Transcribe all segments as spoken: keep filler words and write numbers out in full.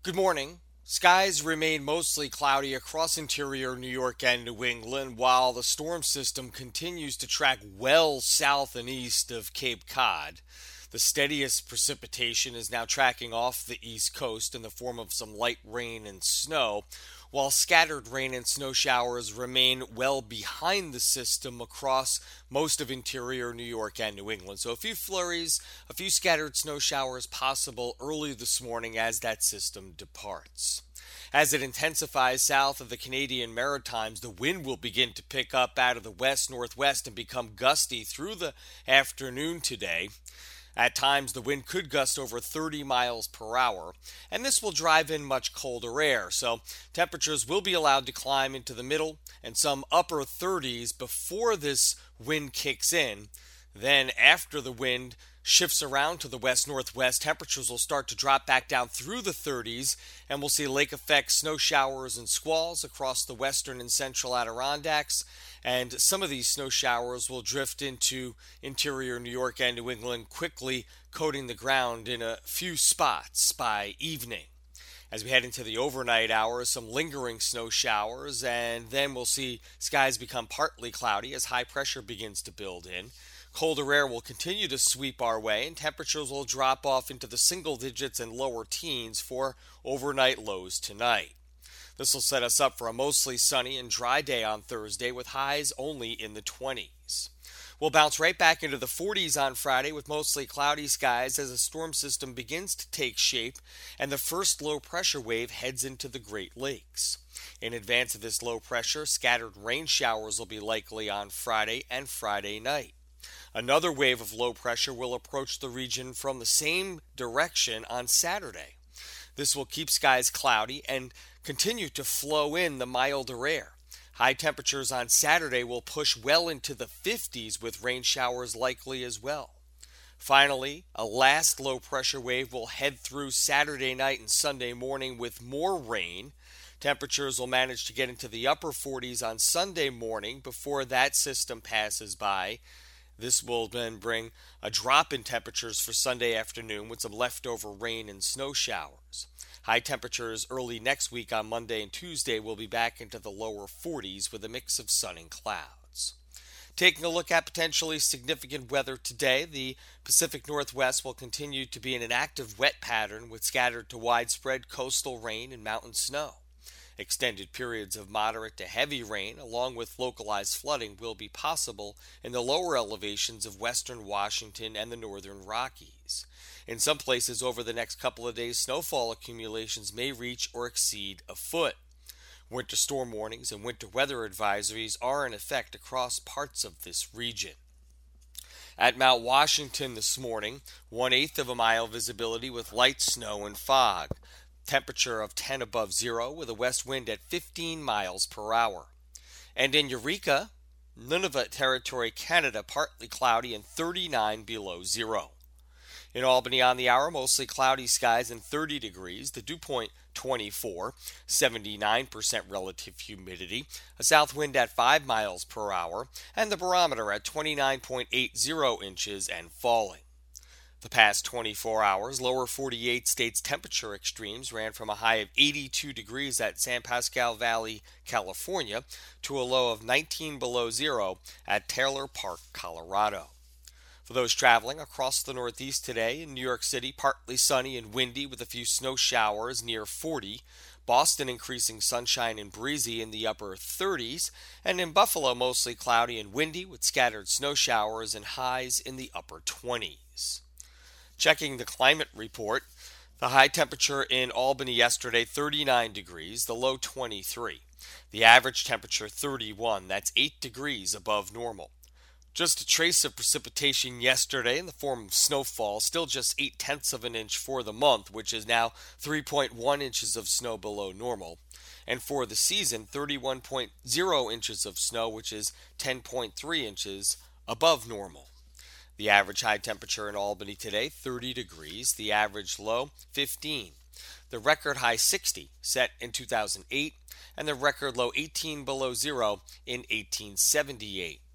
Good morning. Skies remain mostly cloudy across interior New York and New England, while the storm system continues to track well south and east of Cape Cod. The steadiest precipitation is now tracking off the east coast in the form of some light rain and snow, while scattered rain and snow showers remain well behind the system across most of interior New York and New England. So a few flurries, a few scattered snow showers possible early this morning as that system departs. As it intensifies south of the Canadian Maritimes, the wind will begin to pick up out of the west-northwest and become gusty through the afternoon today. At times, the wind could gust over thirty miles per hour, and this will drive in much colder air, so temperatures will be allowed to climb into the middle and some upper thirties before this wind kicks in. Then, after the wind shifts around to the west-northwest, temperatures will start to drop back down through the thirties, and we'll see lake effect snow showers and squalls across the western and central Adirondacks. And some of these snow showers will drift into interior New York and New England, quickly coating the ground in a few spots by evening. As we head into the overnight hours, some lingering snow showers, and then we'll see skies become partly cloudy as high pressure begins to build in. Colder air will continue to sweep our way, and temperatures will drop off into the single digits and lower teens for overnight lows tonight. This will set us up for a mostly sunny and dry day on Thursday with highs only in the twenties. We'll bounce right back into the forties on Friday with mostly cloudy skies as a storm system begins to take shape and the first low pressure wave heads into the Great Lakes. In advance of this low pressure, scattered rain showers will be likely on Friday and Friday night. Another wave of low pressure will approach the region from the same direction on Saturday. This will keep skies cloudy and continue to flow in the milder air. High temperatures on Saturday will push well into the fifties with rain showers likely as well. Finally, a last low pressure wave will head through Saturday night and Sunday morning with more rain. Temperatures will manage to get into the upper forties on Sunday morning before that system passes by. This will then bring a drop in temperatures for Sunday afternoon with some leftover rain and snow showers. High temperatures early next week on Monday and Tuesday will be back into the lower forties with a mix of sun and clouds. Taking a look at potentially significant weather today, the Pacific Northwest will continue to be in an active wet pattern with scattered to widespread coastal rain and mountain snow. Extended periods of moderate to heavy rain, along with localized flooding, will be possible in the lower elevations of western Washington and the northern Rockies. In some places over the next couple of days, snowfall accumulations may reach or exceed a foot. Winter storm warnings and winter weather advisories are in effect across parts of this region. At Mount Washington this morning, one-eighth of a mile visibility with light snow and fog. Temperature of ten above zero with a west wind at fifteen miles per hour. And in Eureka, Nunavut Territory, Canada, partly cloudy and thirty-nine below zero. In Albany on the hour, mostly cloudy skies and thirty degrees. The dew point twenty-four, seventy-nine percent relative humidity, a south wind at five miles per hour, and the barometer at twenty-nine point eight zero inches and falling. The past twenty-four hours, lower forty-eight states temperature extremes ran from a high of eighty-two degrees at San Pasqual Valley, California, to a low of nineteen below zero at Taylor Park, Colorado. For those traveling across the Northeast today, in New York City, partly sunny and windy with a few snow showers near forty. Boston increasing sunshine and breezy in the upper thirties. And in Buffalo, mostly cloudy and windy with scattered snow showers and highs in the upper twenties. Checking the climate report, the high temperature in Albany yesterday, thirty-nine degrees, the low twenty-three. The average temperature, thirty-one. That's eight degrees above normal. Just a trace of precipitation yesterday in the form of snowfall, still just eight tenths of an inch for the month, which is now three point one inches of snow below normal. And for the season, thirty-one point zero inches of snow, which is ten point three inches above normal. The average high temperature in Albany today, thirty degrees. The average low, fifteen. The record high, sixty, set in two thousand eight, and the record low, eighteen below zero, in eighteen seventy-eight.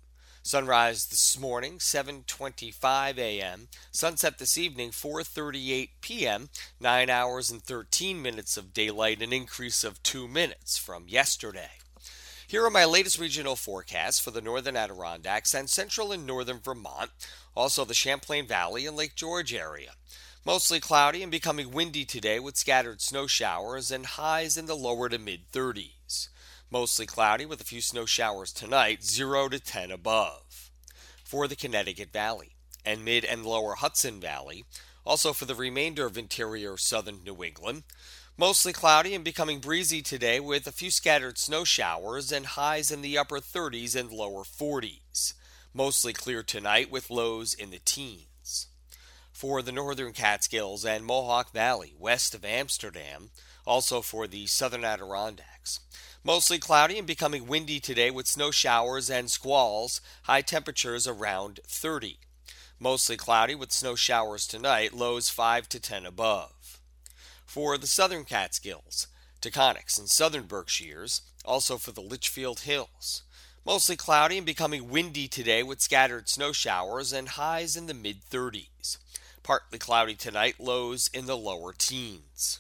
Sunrise this morning, seven twenty-five a.m. Sunset this evening, four thirty-eight p.m. nine hours and thirteen minutes of daylight, an increase of two minutes from yesterday. Here are my latest regional forecasts for the northern Adirondacks and central and northern Vermont, also the Champlain Valley and Lake George area. Mostly cloudy and becoming windy today with scattered snow showers and highs in the lower to mid thirties. Mostly cloudy with a few snow showers tonight, zero to ten above. For the Connecticut Valley and mid and lower Hudson Valley, also for the remainder of interior southern New England, mostly cloudy and becoming breezy today with a few scattered snow showers and highs in the upper thirties and lower forties. Mostly clear tonight with lows in the teens. For the northern Catskills and Mohawk Valley west of Amsterdam, also for the southern Adirondacks, mostly cloudy and becoming windy today with snow showers and squalls, high temperatures around thirty. Mostly cloudy with snow showers tonight, lows five to ten above. For the southern Catskills, Taconics and southern Berkshires, also for the Litchfield Hills, mostly cloudy and becoming windy today with scattered snow showers and highs in the mid thirties. Partly cloudy tonight, lows in the lower teens.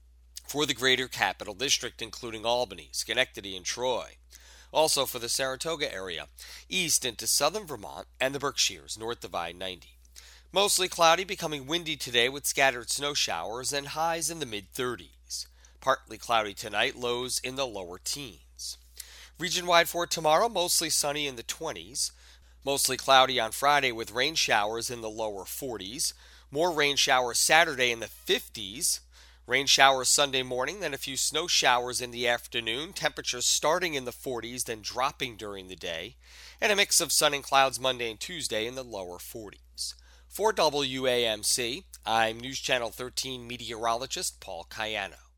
For the greater Capital District, including Albany, Schenectady, and Troy. Also for the Saratoga area, east into southern Vermont and the Berkshires, north of I ninety. Mostly cloudy, becoming windy today with scattered snow showers and highs in the mid thirties. Partly cloudy tonight, lows in the lower teens. Region-wide for tomorrow, mostly sunny in the twenties. Mostly cloudy on Friday with rain showers in the lower forties. More rain showers Saturday in the fifties. Rain showers Sunday morning, then a few snow showers in the afternoon, temperatures starting in the forties, then dropping during the day, and a mix of sun and clouds Monday and Tuesday in the lower forties. For W A M C, I'm News Channel thirteen meteorologist Paul Cayano.